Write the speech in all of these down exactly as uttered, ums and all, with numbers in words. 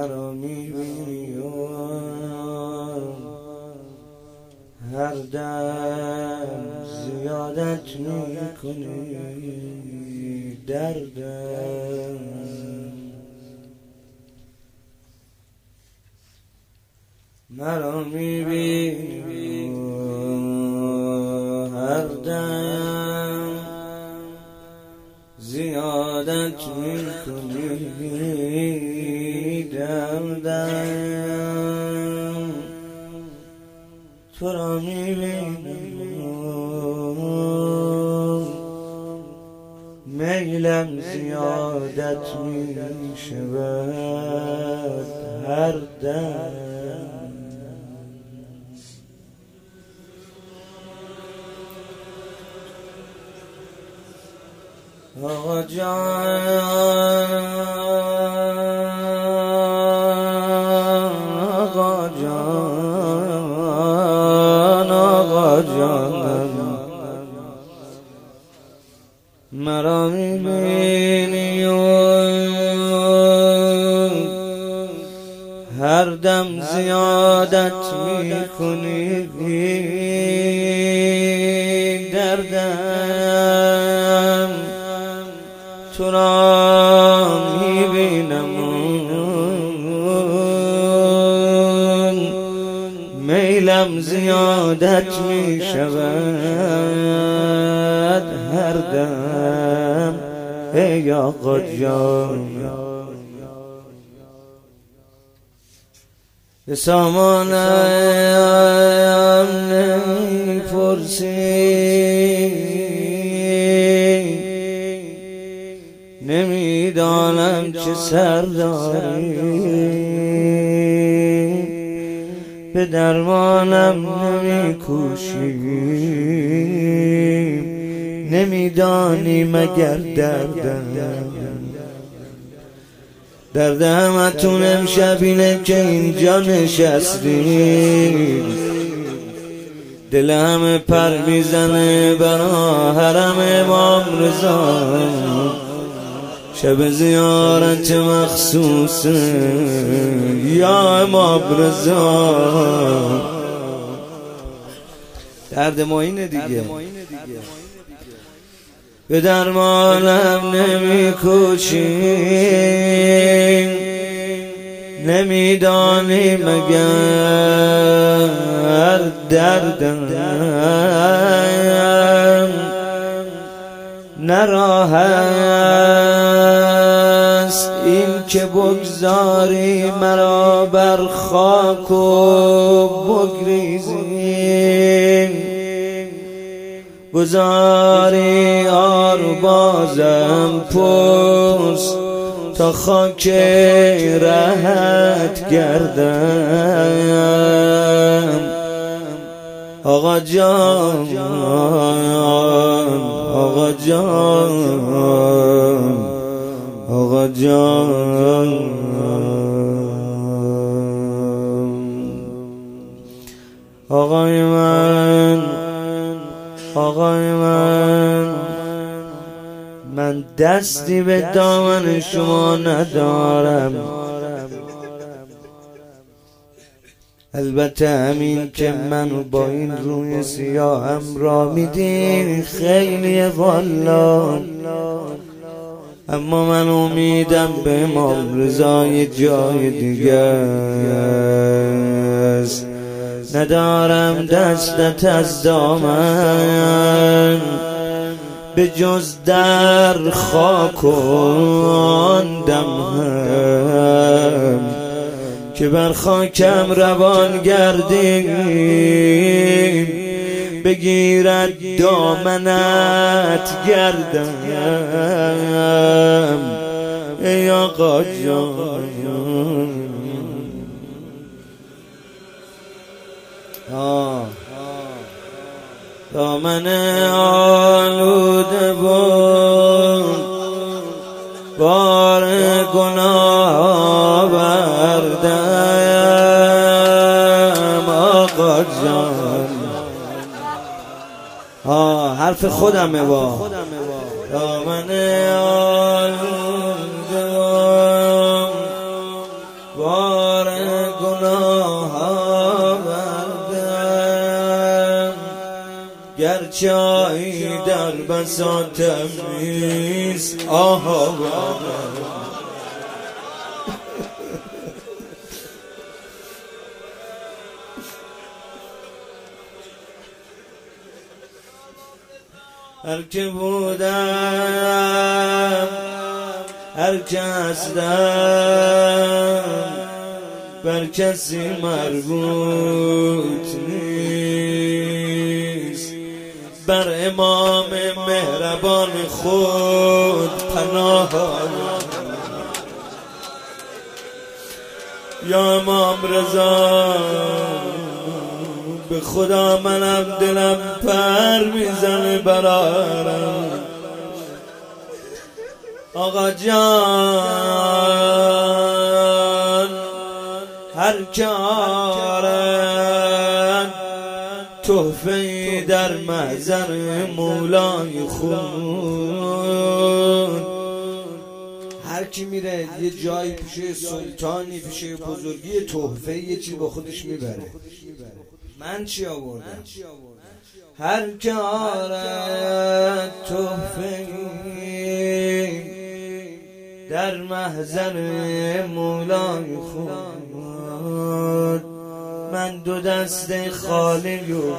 مرا میبینی و هر دم زیادت میکنی دردم، مرا میبینی هر دم زیادت میکنی دردم، تو را میبینم میلم زیادت میشود هر دم. آقا جان آقا جان آقا جان، مرا میبینی و هر دم زیادت میکنی دردم، تو را میبینم میلم زیادت میشود هر دم. ای آقا جان به سامانم نمیپرسی، نمیدانم چه سر داری، به درمانم نمیکوشی، نمیدانی مگر دردم. درد همتون امشب اینه که اینجا نشستی، دل همه پر میزنه برا حرم امام رضا، شب زیارت مخصوصه یا امام رضا. درد ما اینه دیگه، به درمانم نمیکوشی، نمیدانی مگر دردم. نه راه است این که بگذاری مرا بر خاک و بگریزی، گذاری آر بازم پوست تا خاک رهت گردم. آقا جان آقا جان آقا جان، آقای من آقای من، من دستی به دامن شما ندارم، البته همین که منو با این روی سیاهم را میدین خیلی والا، اما من امیدم به امام رضا یه جای دیگه است. ندارم دستت از دامن به جز در خاک و آن دم هم که بر خاکم روان گردیم، بگیرد دامنت گردم. ای آقا جان آه دامن آلوده بود بار گناه بردم. آقا جان آه حرف خودمه با دامن آلوده بار گناه آوردم، گرچه آیی در بساطم نیست آه آوردم. هر که بودم هر که هستم بر کسی مربوط نیست، بر امام مهربان خود پناه یا امام رضا. به خدا منم دلم پر میزنه برارم آقا جان. هر که آرد تحفه‌ای در محضر مولای خود، هر کی میره یه جایی پیش سلطانی پیش بزرگی تحفه یه چیز با خودش میبره. من چی آوردم؟ هر که آرد تحفه‌ای در محضر مولای خود، من دو دست خالی و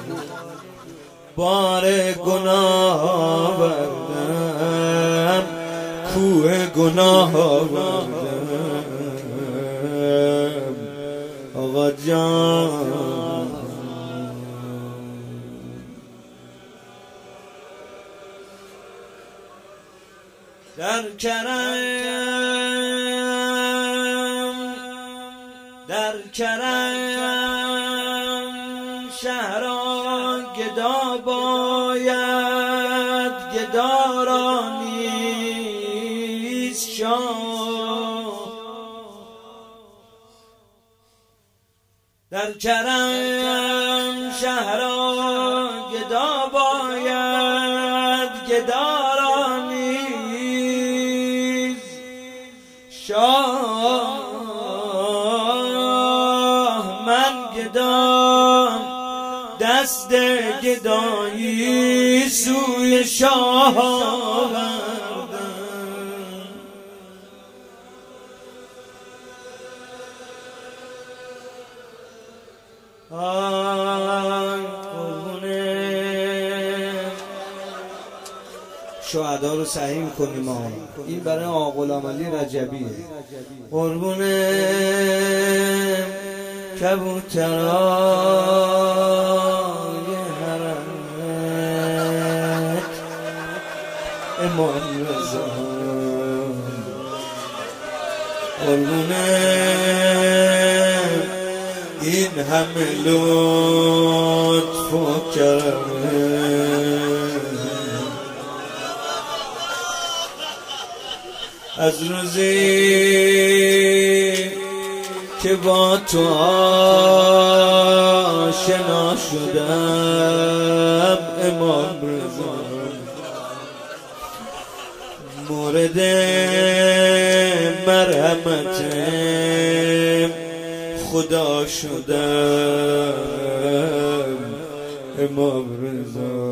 بار گناه آوردم، کوه گناه آوردم آقا جان. در کرم در کرم شهرا گدا باید، گدا را نیست شاه. در کرم شهرا گدا باید، گدا را نیست شاه. من گدام دست گدایی سوی شاه آوردم. آی قربونه شهدا رو سعی کنیم ما، این برای آقا غلام علی رجبیه. قربونه کبوترای حرمت امام رضا، قربونه این همه لطف و کرمت از روزی که با تو آشنا شدم امام رضا، مورد مرحمت خدا شدم امام رضا.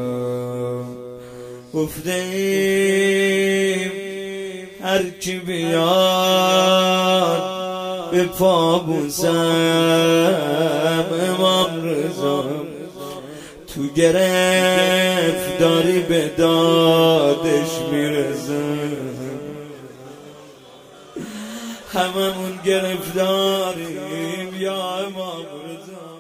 گفتیم هر کی بیاد به پا بوسم امام رضا، تو گرفتاری به دادش میرسم. هممون گرفتاریم یا امام رضا.